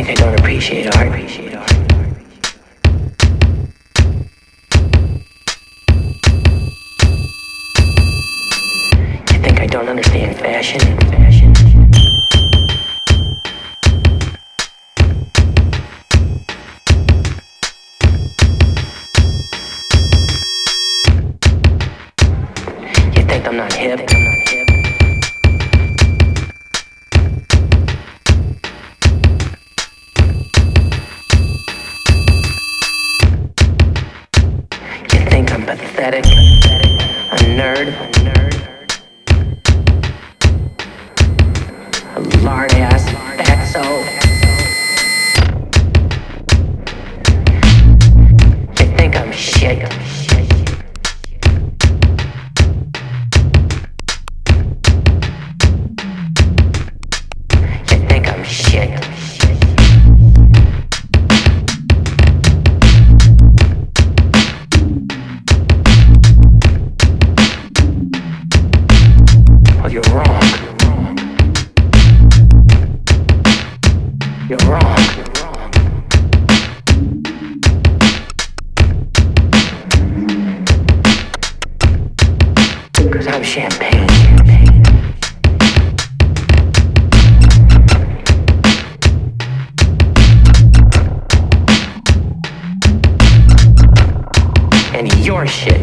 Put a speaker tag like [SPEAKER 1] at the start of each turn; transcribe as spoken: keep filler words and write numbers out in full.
[SPEAKER 1] think I don't appreciate art? Appreciate art. You think I don't understand fashion? Fashion. You think I'm not hip? I'm not hip. Pathetic, a nerd, a nerd, a lard ass, fatso. You think I'm shit? You think I'm shit? You're wrong. You're wrong. You're wrong. Because I'm champagne. And you're shit.